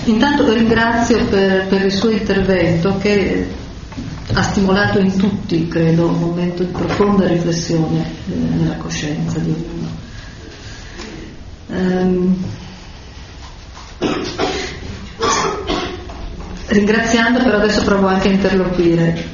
Intanto ringrazio per il suo intervento che ha stimolato in tutti, credo, un momento di profonda riflessione nella coscienza di ognuno. Ringraziando, però adesso provo anche a interloquire.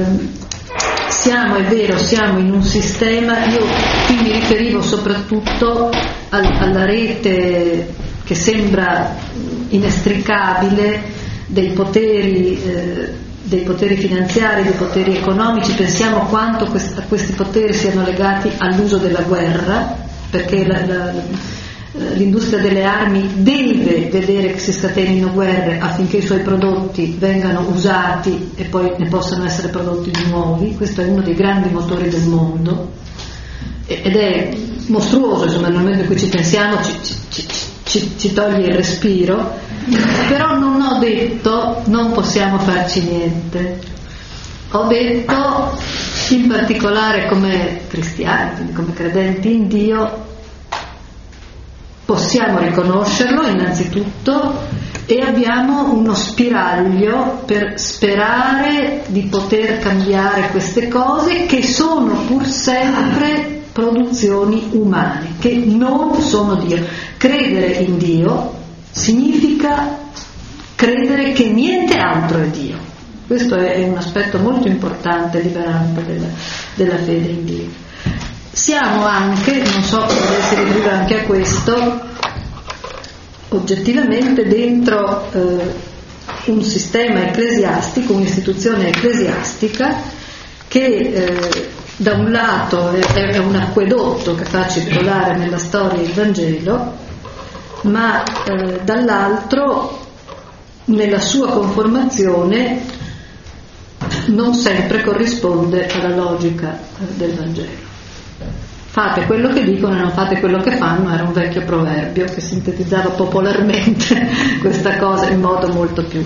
È vero, siamo in un sistema, io qui mi riferivo soprattutto alla rete che sembra inestricabile dei poteri finanziari, dei poteri economici. Pensiamo quanto questi poteri siano legati all'uso della guerra, perché l'industria delle armi deve vedere che si scatenino guerre affinché i suoi prodotti vengano usati e poi ne possano essere prodotti di nuovi. Questo è uno dei grandi motori del mondo ed è mostruoso, insomma, nel momento in cui ci pensiamo ci toglie il respiro. Però non ho detto non possiamo farci niente, ho detto in particolare come cristiani, come credenti in Dio, possiamo riconoscerlo innanzitutto e abbiamo uno spiraglio per sperare di poter cambiare queste cose che sono pur sempre produzioni umane, che non sono Dio. Credere in Dio significa credere che niente altro è Dio. Questo è un aspetto molto importante e liberante della fede in Dio. Siamo anche, non so come si riferisce anche a questo, oggettivamente dentro un sistema ecclesiastico, un'istituzione ecclesiastica che da un lato è un acquedotto che fa circolare nella storia il Vangelo, ma dall'altro nella sua conformazione non sempre corrisponde alla logica del Vangelo. Fate quello che dicono e non fate quello che fanno, era un vecchio proverbio che sintetizzava popolarmente questa cosa in modo molto più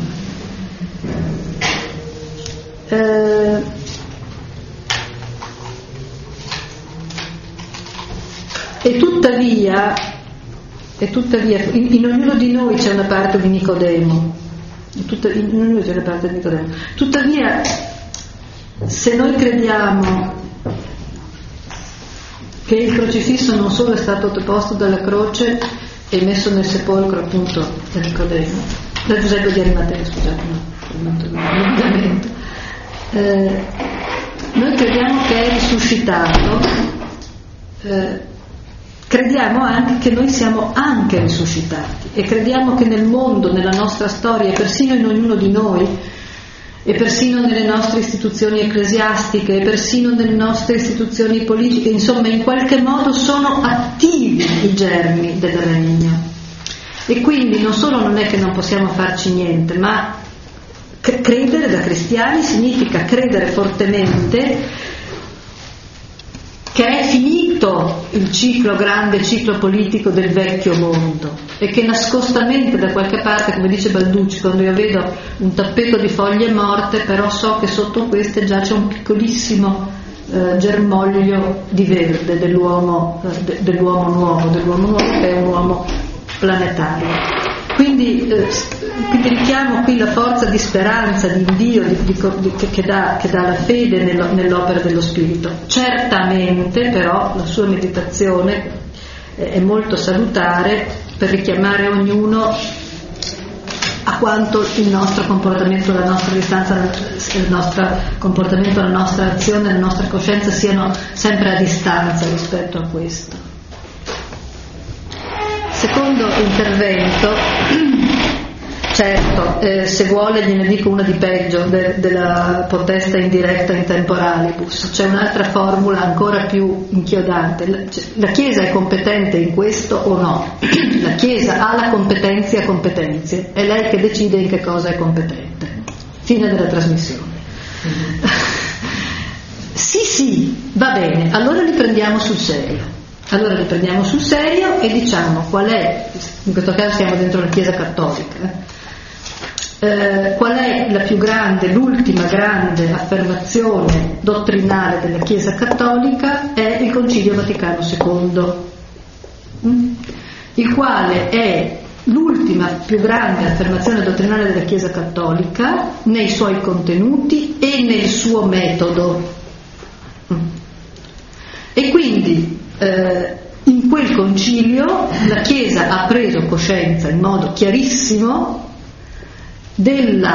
e tuttavia in ognuno di noi c'è una parte di Nicodemo, tuttavia se noi crediamo che il crocifisso non solo è stato deposto dalla croce e messo nel sepolcro appunto di Nicodemo, da Giuseppe di Arimatea, scusate, noi crediamo che è risuscitato, crediamo anche che noi siamo anche risuscitati e crediamo che nel mondo, nella nostra storia e persino in ognuno di noi e persino nelle nostre istituzioni ecclesiastiche e persino nelle nostre istituzioni politiche, insomma in qualche modo sono attivi i germi del regno. E quindi non solo non è che non possiamo farci niente, ma credere da cristiani significa credere fortemente che è finito il grande ciclo politico del vecchio mondo e che nascostamente da qualche parte, come dice Balducci, quando io vedo un tappeto di foglie morte, però so che sotto queste già c'è un piccolissimo germoglio di verde dell'uomo nuovo che è un uomo planetario. Quindi richiamo qui la forza di speranza di Dio che dà la fede nell'opera dello Spirito. Certamente però la sua meditazione è molto salutare per richiamare ognuno a quanto il nostro comportamento, la nostra distanza, il nostro comportamento, la nostra azione, la nostra coscienza siano sempre a distanza rispetto a questo. Secondo intervento, certo, se vuole gliene dico una di peggio della potesta indiretta in temporalibus. C'è un'altra formula ancora più inchiodante. La Chiesa è competente in questo o no? La Chiesa ha la competenza a competenze, è lei che decide in che cosa è competente. Fine della trasmissione. Sì, va bene, allora li prendiamo sul serio. E diciamo qual è, in questo caso siamo dentro la Chiesa cattolica, qual è la più grande, l'ultima grande affermazione dottrinale della Chiesa cattolica è il Concilio Vaticano II, il quale è l'ultima più grande affermazione dottrinale della Chiesa Cattolica nei suoi contenuti e nel suo metodo. E quindi in quel concilio la Chiesa ha preso coscienza in modo chiarissimo del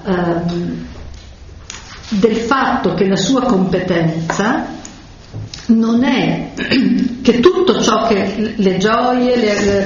fatto che la sua competenza non è che tutto ciò che le gioie,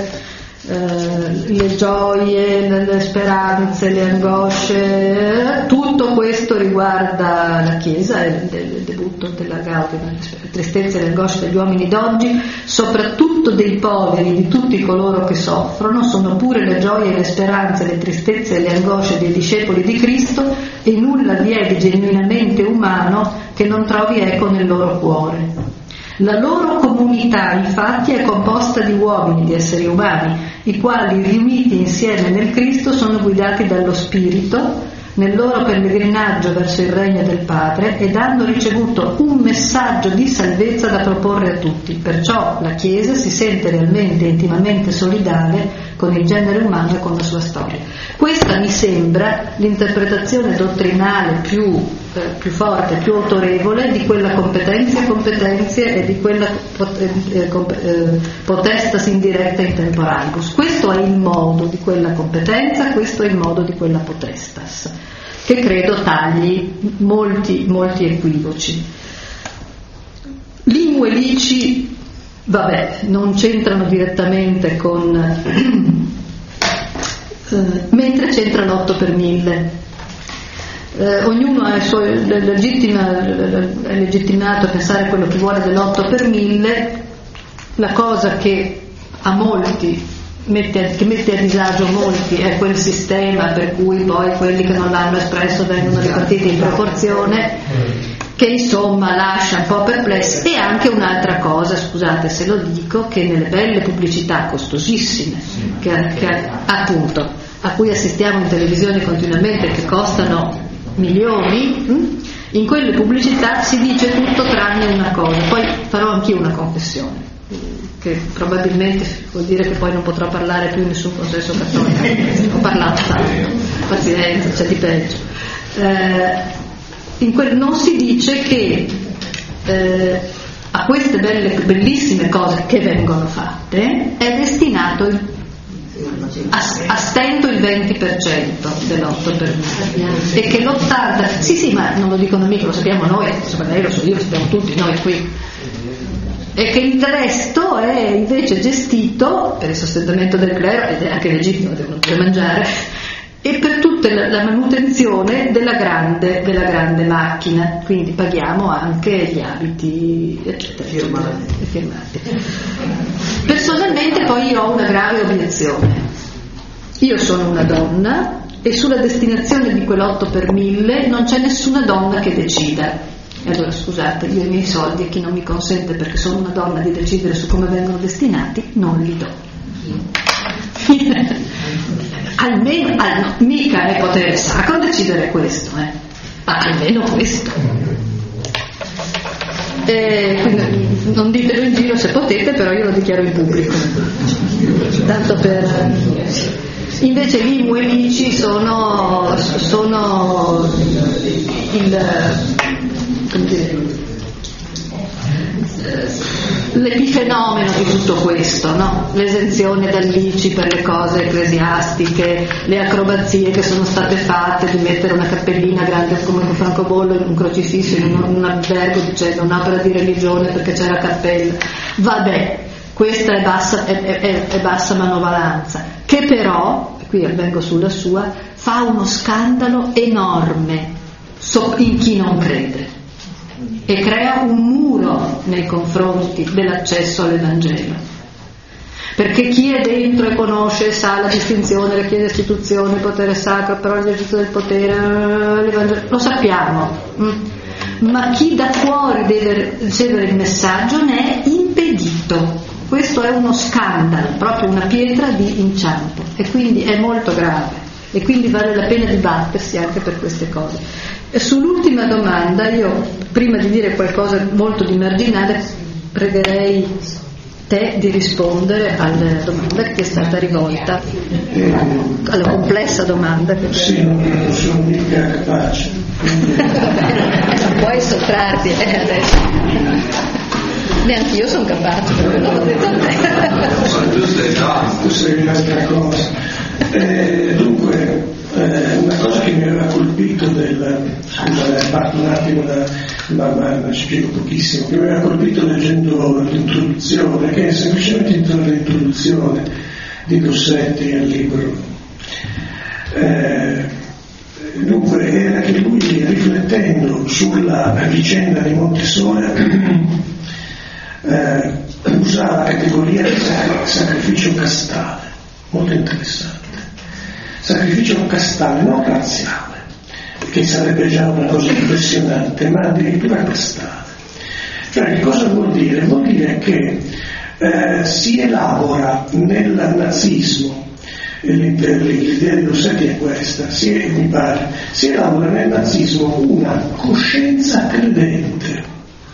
le speranze, le angosce, tutto questo riguarda la Chiesa e il debutto della Gaudium, le tristezze e le angosce degli uomini d'oggi, soprattutto dei poveri, di tutti coloro che soffrono, sono pure le gioie, le speranze, le tristezze e le angosce dei discepoli di Cristo, e nulla vi è di genuinamente umano che non trovi eco nel loro cuore. La loro comunità, infatti, è composta di uomini, di esseri umani, i quali, riuniti insieme nel Cristo, sono guidati dallo Spirito nel loro pellegrinaggio verso il regno del Padre ed hanno ricevuto un messaggio di salvezza da proporre a tutti. Perciò la Chiesa si sente realmente e intimamente solidale con il genere umano e con la sua storia. Questa mi sembra l'interpretazione dottrinale più forte, più autorevole di quella competenze e di quella potestas indiretta in temporalibus. Questo è il modo di quella competenza, questo è il modo di quella potestas, che credo tagli molti equivoci. Lingue lici, vabbè, non c'entrano direttamente con mentre c'entra l'8 per 1000. Ognuno è legittimato a pensare quello che vuole dell'8 per 1000. La cosa che a molti che mette a disagio molti è quel sistema per cui poi quelli che non l'hanno espresso vengono ripartiti in proporzione, che insomma lascia un po' perplessi. E anche un'altra cosa, scusate se lo dico, che nelle belle pubblicità costosissime che appunto a cui assistiamo in televisione continuamente, che costano milioni, in quelle pubblicità si dice tutto tranne una cosa. Poi farò anch'io una confessione, che probabilmente vuol dire che poi non potrò parlare più in nessun consesso cattolico. Ho parlato tanto, pazienza, c'è di peggio. Non si dice che a queste bellissime cose che vengono fatte è destinato a stento il 20% dell'8 per 1000 e che l'80%, sì ma non lo dicono mica, lo sappiamo noi, insomma lei lo so io, lo sappiamo tutti noi qui, e che il resto è invece gestito per il sostentamento del clero, ed è anche legittimo, devono pure mangiare, e per tutta la manutenzione della grande macchina. Quindi paghiamo anche gli abiti eccetera firmati. Personalmente poi io ho una grave obiezione. Io sono una donna e sulla destinazione di quell'8 per 1000 non c'è nessuna donna che decida. E allora scusate, io i miei soldi a chi non mi consente, perché sono una donna, di decidere su come vengono destinati, non li do. Almeno mica è potere sacro decidere questo, ma almeno questo. Quindi non ditelo in giro se potete, però io lo dichiaro in pubblico, tanto per. Invece l'IMU e l'ICI sono l'epifenomeno di tutto questo, no? L'esenzione dall'ICI per le cose ecclesiastiche, le acrobazie che sono state fatte di mettere una cappellina grande come un francobollo in un crocifisso in un albergo dicendo un'opera di religione perché c'è la cappella. Vabbè, questa è bassa manovalanza, che però, qui vengo sulla sua, fa uno scandalo enorme in chi non crede e crea un muro nei confronti dell'accesso all'Evangelo, perché chi è dentro e conosce sa la distinzione, la Chiesa istituzione, il potere sacro, però l'esercizio del potere, l'Evangelo, lo sappiamo, ma chi da fuori deve ricevere il messaggio ne è impedito. Questo è uno scandalo, proprio una pietra di inciampo, e quindi è molto grave, e quindi vale la pena dibattersi anche per queste cose. E sull'ultima domanda, io prima di dire qualcosa molto di marginale pregherei te di rispondere alla domanda che ti è stata rivolta, alla complessa domanda che sì, non sono mica capace. Non puoi sottrarti adesso. Neanche io sono capace, perché non l'ho detto a te. Tu sei un'altra cosa. Dunque, una cosa che mi aveva colpito scusa, parto un attimo ma spiego pochissimo, che mi aveva colpito leggendo l'introduzione, che è semplicemente l'introduzione di Dossetti al libro. Dunque era che lui, riflettendo sulla vicenda di Montesole, usava la categoria di sacrificio castale, molto interessante. Sacrificio castale, non razziale, che sarebbe già una cosa impressionante, ma addirittura castale. Cioè, che cosa vuol dire? Vuol dire che si elabora nel nazismo, l'idea di Dossetti è questa, mi pare, si elabora nel nazismo una coscienza credente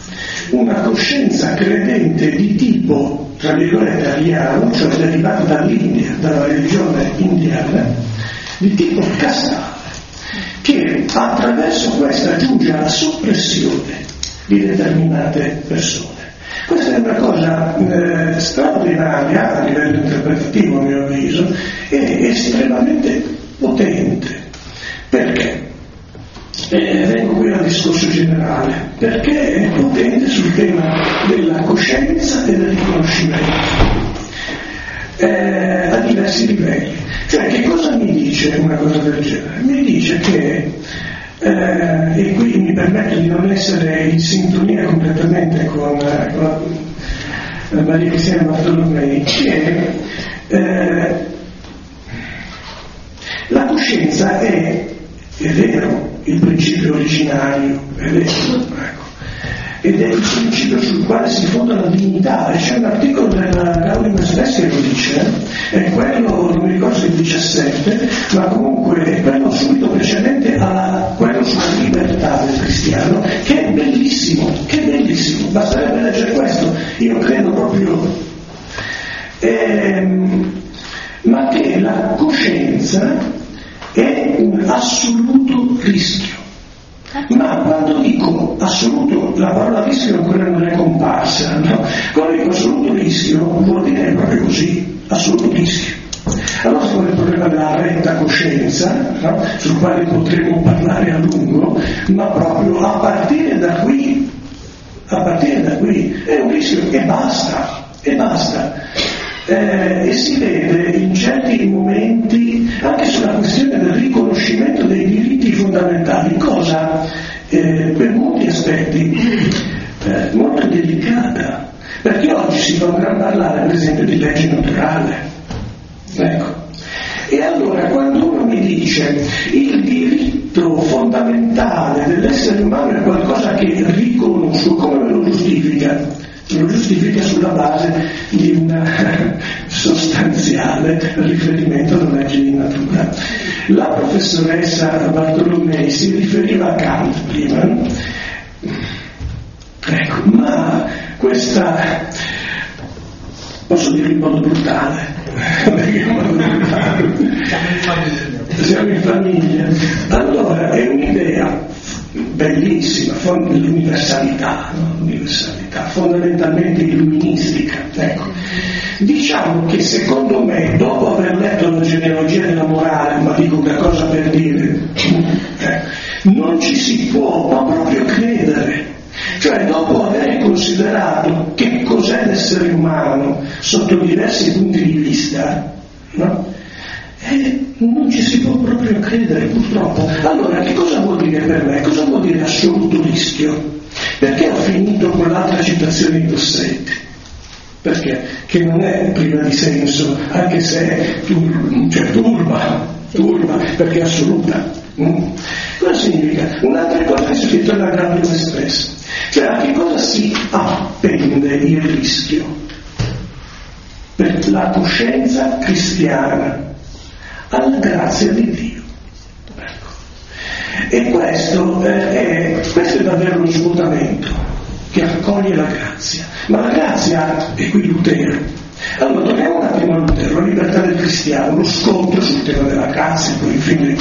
di tipo, tra virgolette, ariano, cioè derivata dall'India, dalla religione indiana, di tipo castale, che attraverso questa giunge alla soppressione di determinate persone. Questa è una cosa straordinaria a livello interpretativo, a mio avviso, e estremamente potente. Perché? Vengo qui al discorso generale, perché è potente sul tema della coscienza e del riconoscimento a diversi livelli. Cioè, che cosa mi dice una cosa del genere? Mi dice che, e qui mi permetto di non essere in sintonia completamente con Maria Cristiana Bartolomei, che la coscienza è vero, il principio originario, è vero, ecco, ed è il principio sul quale si fonda la dignità, e c'è un articolo della Gaudium et Spes che lo dice, è quello, non mi ricordo se il 17, ma comunque è quello subito precedente a quello sulla libertà del cristiano, che è bellissimo, basterebbe leggere questo, io credo proprio, ma che la coscienza è un assoluto rischio. Ma quando dico assoluto, la parola rischio ancora non è comparsa, no? Quando dico assoluto rischio vuol dire proprio così, assoluto rischio. Allora c'è il problema della retta coscienza, no? Sul quale potremo parlare a lungo, ma proprio a partire da qui è un rischio e basta. E si vede in certi momenti anche sulla questione del riconoscimento dei diritti fondamentali, cosa per molti aspetti molto delicata, perché oggi si fa un gran parlare per esempio di legge naturale, ecco. E allora quando uno mi dice il diritto fondamentale dell'essere umano è qualcosa che riconosco, come me lo giustifica? Lo giustifica sulla base di un sostanziale riferimento alla legge di natura. La professoressa Bartolomei si riferiva a Kant prima, ecco, ma questa, posso dire in modo brutale, perché in modo brutale, siamo in famiglia, allora è un'idea bellissima, l'universalità, no? L'universalità, fondamentalmente illuministica. Ecco. Diciamo che secondo me, dopo aver letto la genealogia della morale, ma dico che cosa per dire, non ci si può proprio credere. Cioè, dopo aver considerato che cos'è l'essere umano sotto diversi punti di vista, no? Non ci si può proprio credere, purtroppo. Allora, che cosa vuol dire per me? Cosa vuol dire assoluto rischio? Perché ho finito con l'altra citazione di Dossetti? Perché? Che non è priva di senso, anche se è turba, perché è assoluta. Cosa significa? Un'altra cosa è scritto nella Gaudium et Spes. Cioè, a che cosa si appende il rischio? Per la coscienza cristiana, alla grazia di Dio. Ecco. E questo è davvero lo svuotamento. che accoglie la grazia. Ma la grazia è qui Lutero. Allora torniamo un attimo a Lutero, la libertà del cristiano, lo scontro sul tema della grazia, poi infine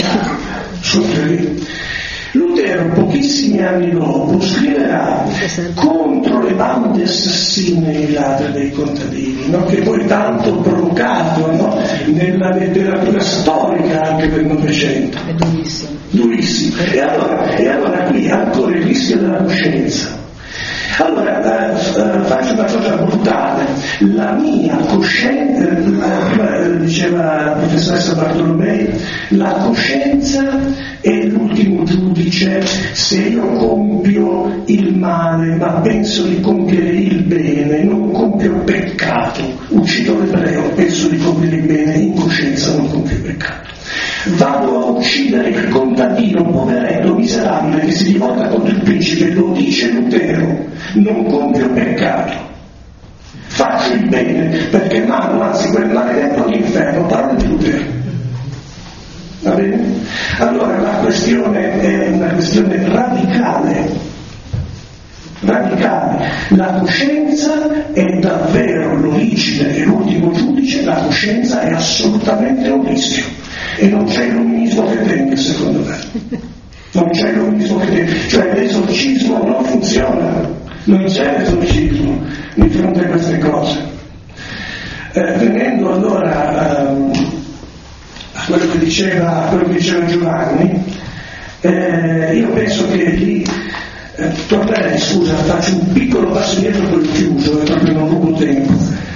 Lutero, pochissimi anni dopo, scriverà contro le bande assassine e i ladri dei contadini, no? Che poi tanto provocato, no? Nella letteratura storica anche del Novecento. È durissimo. Durissimo. E allora qui ancora il rischio della coscienza. Allora, faccio una cosa brutale. La mia coscienza, diceva la professoressa Bartolomei, la coscienza è l'ultimo giudice se io compio il male, ma penso di compiere il bene, non compio peccato. Uccido l'ebreo, penso di compiere il bene, in coscienza non compio peccato. Vado a uccidere il contadino, poveretto, miserabile, che si rivolta contro il principe, lo dice Lutero, non compio peccato. Faccio il bene, perché mano, anzi quel maledetto all'inferno, parla di Lutero. Va bene? Allora la questione è una questione radicale. La coscienza è davvero l'origine e l'ultimo giudice, la coscienza è assolutamente un rischio e non c'è illuminismo che tenga, secondo me. Non c'è illuminismo che tenga, cioè l'esorcismo non funziona, non c'è l'esorcismo di fronte a queste cose. Venendo allora a quello che diceva Giovanni, io penso che lì tornerei, scusa, faccio un piccolo passo indietro col chiuso e proprio non rubo tempo.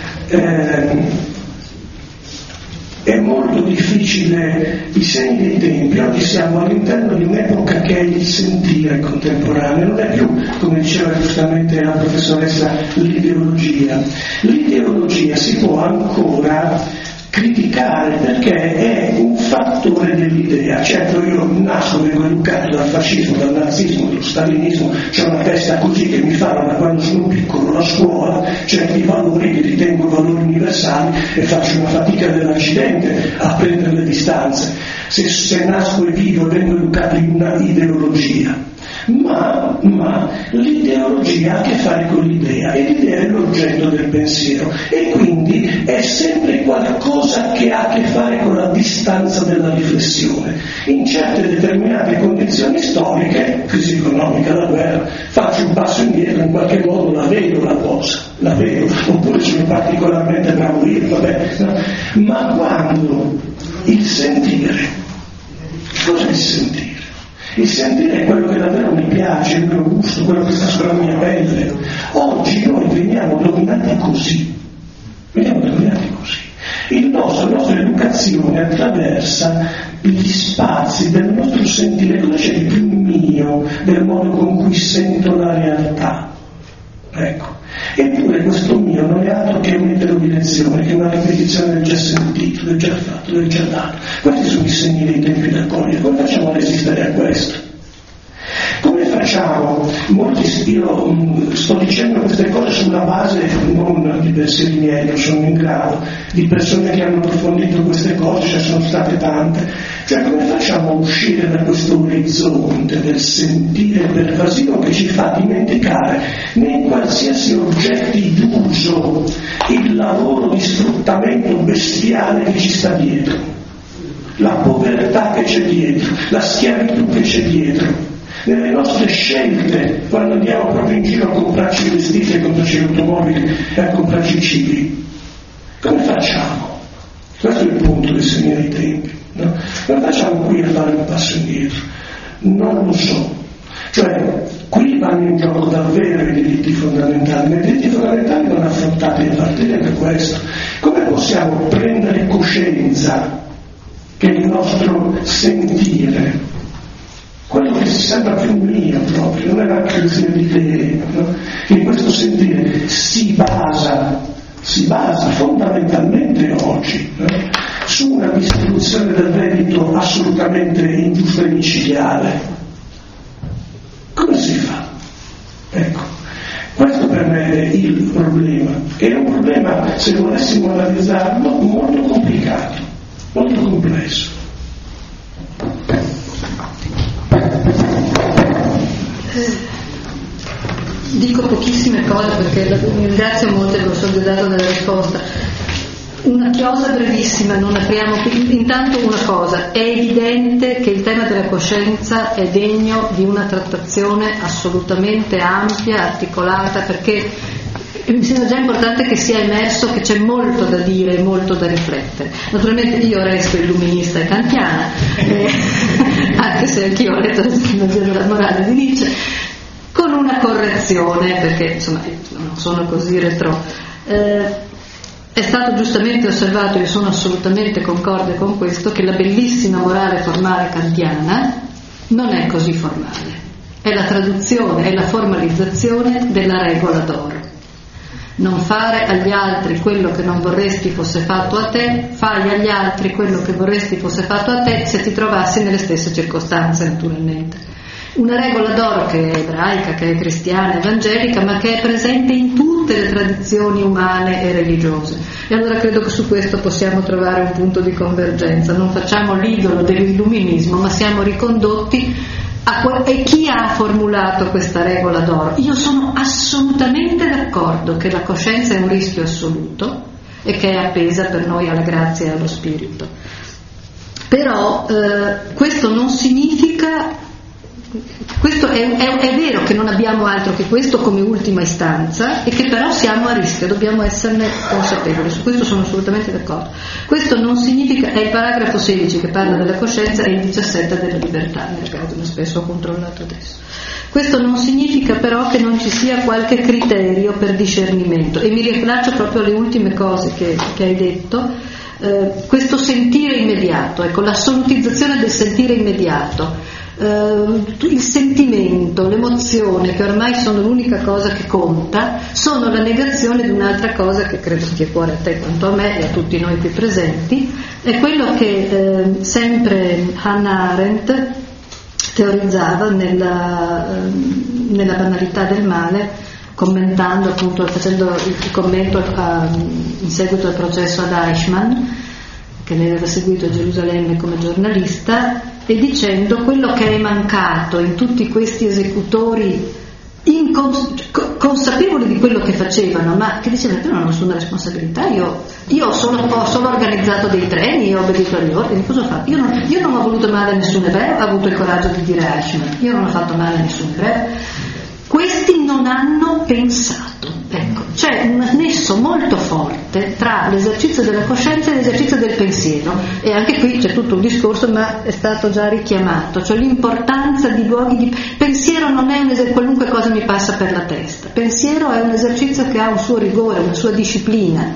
È molto difficile i segni dei tempi. Oggi siamo all'interno di un'epoca che è il sentire contemporaneo, non è più, come diceva giustamente la professoressa, l'ideologia. L'ideologia si può ancora criticare perché è un fattore dell'idea. Certo, io nasco, vengo educato dal fascismo, dal nazismo, dallo stalinismo, c'è una testa così che mi fanno da quando sono piccolo la scuola, certi valori che ritengo valori universali e faccio una fatica dell'accidente a prendere le distanze se nasco e vivo e vengo educato in una ideologia. Ma l'ideologia ha a che fare con l'idea e l'idea è l'oggetto del pensiero e quindi è sempre qualcosa che ha a che fare con la distanza della riflessione. In certe determinate condizioni storiche, crisi economica, la guerra, faccio un passo indietro, in qualche modo la vedo la cosa, oppure sono particolarmente bravo io, vabbè, no? Ma quando il sentire, cos'è il sentire? Il sentire è quello che davvero mi piace, il mio gusto, quello che sta sulla mia pelle. Oggi noi veniamo dominati così. La nostra educazione attraversa gli spazi del nostro sentire. Cosa c'è di più mio del modo con cui sento la realtà? Ecco. Eppure questo mio non è altro che un'eterodirezione, che è una ripetizione del già sentito, del già fatto, del già dato. Questi sono i segni dei tempi da cogliere. Come facciamo a resistere a questo? Come facciamo? Io sto dicendo queste cose sulla base non di pensieri miei, non sono in grado, di persone che hanno approfondito queste cose, ce ne sono state tante. Cioè come facciamo a uscire da questo orizzonte del sentire pervasivo che ci fa dimenticare nei qualsiasi oggetti d'uso il lavoro di sfruttamento bestiale che ci sta dietro, la povertà che c'è dietro, la schiavitù che c'è dietro. Nelle nostre scelte, quando andiamo proprio in giro a comprarci i vestiti, a comprarci le automobili e a comprarci i cibi, come facciamo? Questo è il punto del segno dei tempi, no? Come facciamo qui a fare un passo indietro? Non lo so. Cioè, qui vanno in gioco davvero i diritti fondamentali, ma i diritti fondamentali non affrontati a partire da questo. Come possiamo prendere coscienza che il nostro sentire, quello che si sembra più mio proprio, non è la creazione di idee, no? Che in questo sentire si basa fondamentalmente oggi, no? Su una distribuzione del reddito assolutamente ingiusta e micidiale. Come si fa? Ecco, questo per me è il problema. È un problema, se volessimo analizzarlo, molto complicato, molto complesso. Di perché ringrazio molto per lo sollevato della risposta. Una chiosa brevissima, non apriamo qui. Intanto una cosa, è evidente che il tema della coscienza è degno di una trattazione assolutamente ampia, articolata, perché mi sembra già importante che sia emerso che c'è molto da dire e molto da riflettere. Naturalmente io resto illuminista e kantiana, anche se anch'io ho letto la schimagia della morale di Nietzsche, con una correzione, perché insomma non sono così retro. È stato giustamente osservato, io sono assolutamente concorde con questo, che la bellissima morale formale kantiana non è così formale, è la traduzione, è la formalizzazione della regola d'oro. Non fare agli altri quello che non vorresti fosse fatto a te, fai agli altri quello che vorresti fosse fatto a te se ti trovassi nelle stesse circostanze, naturalmente. Una regola d'oro che è ebraica, che è cristiana, evangelica, ma che è presente in tutte le tradizioni umane e religiose. E allora credo che su questo possiamo trovare un punto di convergenza. Non facciamo l'idolo dell'illuminismo, ma siamo ricondotti e chi ha formulato questa regola d'oro? Io sono assolutamente d'accordo che la coscienza è un rischio assoluto e che è appesa per noi alla grazia e allo spirito. Però questo non significa... Questo è vero che non abbiamo altro che questo come ultima istanza e che però siamo a rischio, dobbiamo esserne consapevoli, su questo sono assolutamente d'accordo. Questo non significa, è il paragrafo 16 che parla della coscienza e il 17 della libertà, nel caso che spesso ho controllato adesso. Questo non significa però che non ci sia qualche criterio per discernimento, e mi riallaccio proprio alle ultime cose che hai detto. Questo sentire immediato, ecco, l'assolutizzazione del sentire immediato, il sentimento, l'emozione, che ormai sono l'unica cosa che conta, sono la negazione di un'altra cosa che credo stia a cuore a te quanto a me e a tutti noi qui presenti. È quello che sempre Hannah Arendt teorizzava nella banalità del male, commentando, appunto, facendo il commento in seguito al processo ad Eichmann, che lei aveva seguito a Gerusalemme come giornalista, e dicendo quello che è mancato in tutti questi esecutori consapevoli di quello che facevano, ma che dicevano che non ho nessuna responsabilità, io ho solo organizzato dei treni, io ho obbedito agli ordini, cosa ho fatto? Io non ho voluto male a nessun ebreo, ha avuto il coraggio di dire Eichmann, io non ho fatto male a nessun ebreo. Questi non hanno pensato, ecco, c'è un nesso molto forte tra l'esercizio della coscienza e l'esercizio del pensiero, e anche qui c'è tutto un discorso, ma è stato già richiamato, cioè l'importanza di luoghi di pensiero. Non è qualunque cosa mi passa per la testa, pensiero è un esercizio che ha un suo rigore, una sua disciplina.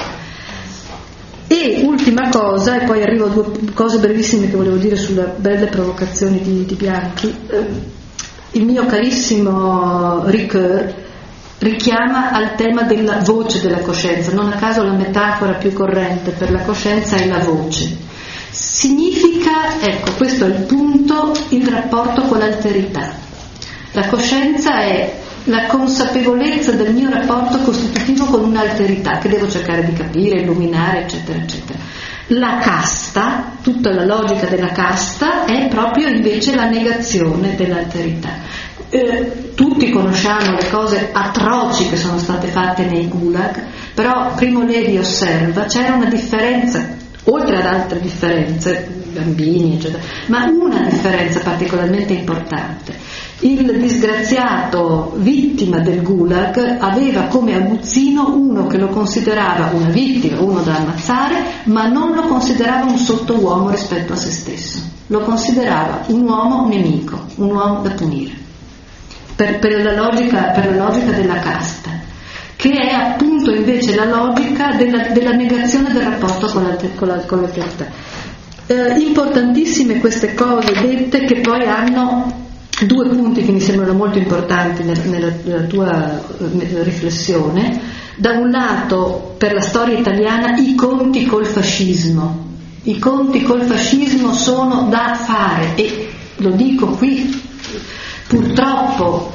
E ultima cosa, e poi arrivo a due cose brevissime che volevo dire sulle belle provocazioni di Bianchi. Il mio carissimo Ricoeur richiama al tema della voce della coscienza, non a caso la metafora più corrente per la coscienza è la voce. Significa, ecco, questo è il punto, il rapporto con l'alterità. La coscienza è la consapevolezza del mio rapporto costitutivo con un'alterità che devo cercare di capire, illuminare, eccetera, eccetera. La casta, tutta la logica della casta, è proprio invece la negazione dell'alterità. Tutti conosciamo le cose atroci che sono state fatte nei gulag, però Primo Levi osserva c'era una differenza, oltre ad altre differenze, bambini eccetera, ma una differenza particolarmente importante. Il disgraziato vittima del gulag aveva come aguzzino uno che lo considerava una vittima, uno da ammazzare, ma non lo considerava un sottouomo rispetto a se stesso, lo considerava un uomo nemico, un uomo da punire, per la logica della casta, che è appunto invece la logica della negazione del rapporto con l'alterità. Importantissime queste cose dette, che poi hanno due punti che mi sembrano molto importanti nella tua riflessione. Da un lato, per la storia italiana, i conti col fascismo. I conti col fascismo sono da fare, e lo dico qui, purtroppo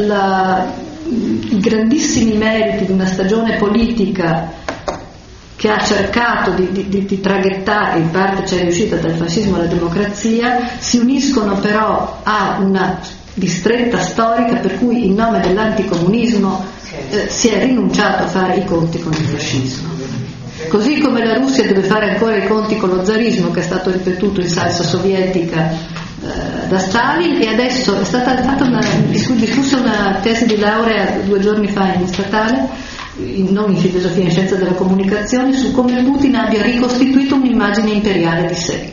i grandissimi meriti di una stagione politica che ha cercato di traghettare, in parte ci è riuscita, dal fascismo alla democrazia, si uniscono però a una distretta storica per cui in nome dell'anticomunismo si è rinunciato a fare i conti con il fascismo. Così come la Russia deve fare ancora i conti con lo zarismo, che è stato ripetuto in salsa sovietica da Stalin, e adesso è stata fatta discussa una tesi di laurea 2 giorni fa in statale, non in filosofia, in scienza della comunicazione, su come Putin abbia ricostituito un'immagine imperiale di sé.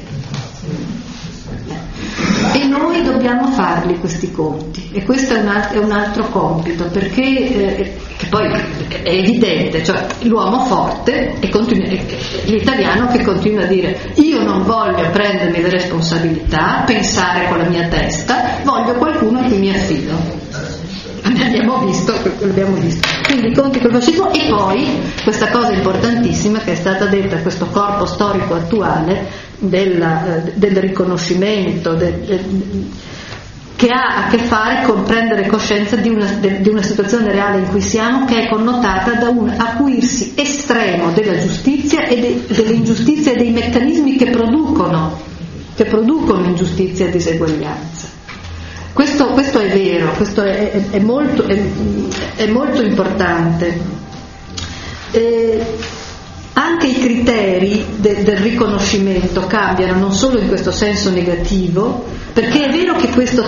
E noi dobbiamo farli questi conti, e questo è un altro compito, perché che poi è evidente, cioè l'uomo forte l'italiano che continua a dire: io non voglio prendermi le responsabilità, pensare con la mia testa, voglio qualcuno a cui mi affido. L'abbiamo visto. Quindi i conti col fascismo. E poi questa cosa importantissima che è stata detta, questo corpo storico attuale del riconoscimento, che ha a che fare con prendere coscienza di una situazione reale in cui siamo, che è connotata da un acuirsi estremo della giustizia e delle ingiustizie e dei meccanismi che producono ingiustizia e diseguaglianza. Questo è vero, questo è molto importante. Anche i criteri del riconoscimento cambiano, non solo in questo senso negativo, perché è vero che questo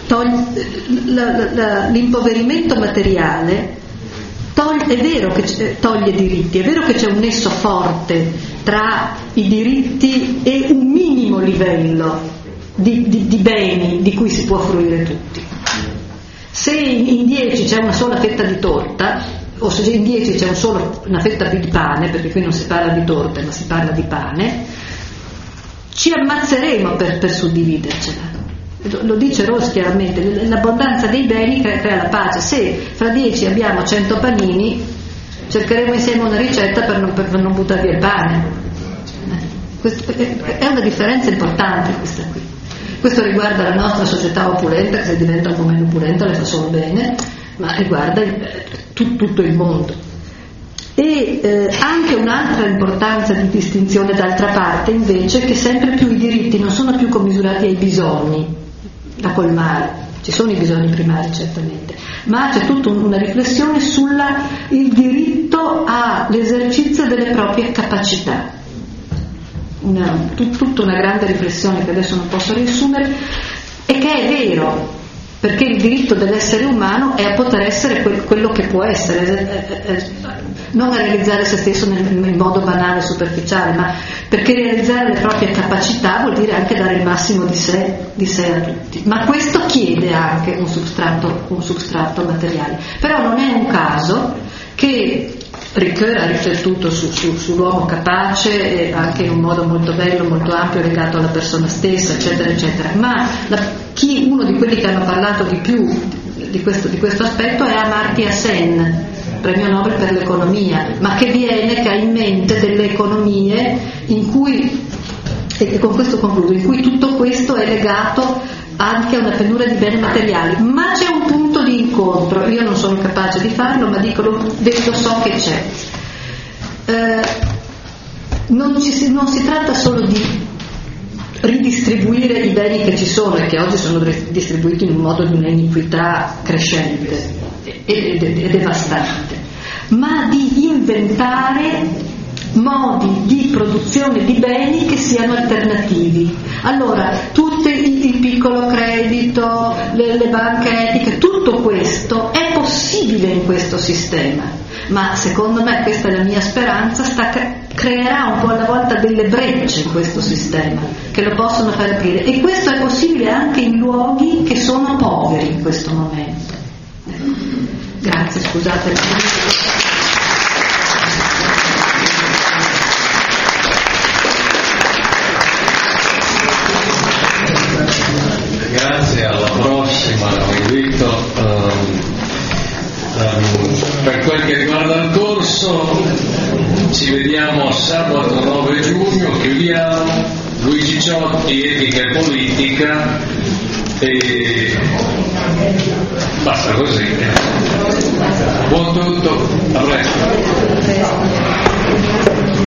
l'impoverimento materiale è vero che toglie diritti, è vero che c'è un nesso forte tra i diritti e un minimo livello di beni di cui si può fruire tutti. Se in 10 c'è una sola fetta di torta, o se in 10 c'è una fetta di pane, perché qui non si parla di torte ma si parla di pane, ci ammazzeremo per suddividercela. Lo dice Rawls chiaramente: l'abbondanza dei beni crea la pace. Se fra 10 abbiamo 100 panini, cercheremo insieme una ricetta per non buttare via il pane. È una differenza importante questa qui. Questo riguarda la nostra società opulenta, che se diventa un po' meno opulenta le fa solo bene, ma riguarda tutto il mondo. E anche un'altra importanza di distinzione d'altra parte invece, che sempre più i diritti non sono più commisurati ai bisogni da colmare. Ci sono i bisogni primari certamente, ma c'è tutta una riflessione il diritto all'esercizio delle proprie capacità. Tutta una grande riflessione che adesso non posso riassumere, e che è vero, perché il diritto dell'essere umano è a poter essere quello che può essere, non a realizzare se stesso in modo banale e superficiale, ma perché realizzare le proprie capacità vuol dire anche dare il massimo di sé a tutti. Ma questo chiede anche un substrato materiale. Però non è un caso che Ricoeur ha riflettuto sull'uomo capace, anche in un modo molto bello, molto ampio, legato alla persona stessa, eccetera, eccetera. Ma uno di quelli che hanno parlato di più di questo aspetto è Amartya Sen, premio Nobel per l'economia, ma che ha in mente delle economie in cui, e con questo concludo, in cui tutto questo è legato anche a una penuria di beni materiali, ma c'è un punto di incontro. Io non sono capace di farlo, ma lo so che c'è. Non si tratta solo di ridistribuire i beni che ci sono e che oggi sono distribuiti in un modo di un'iniquità crescente e devastante, ma di inventare modi di produzione di beni che siano alternativi. Allora, tutto il piccolo credito, le banche etiche, tutto questo è possibile in questo sistema, ma secondo me, questa è la mia speranza, creerà un po' alla volta delle brecce in questo sistema che lo possono far aprire, e questo è possibile anche in luoghi che sono poveri in questo momento. Grazie, scusate. Grazie, alla prossima, invito. Per quel che riguarda il corso, ci vediamo sabato 9 giugno, chiudiamo Luigi Ciotti, etica e politica, e basta così. Buon tutto, a presto.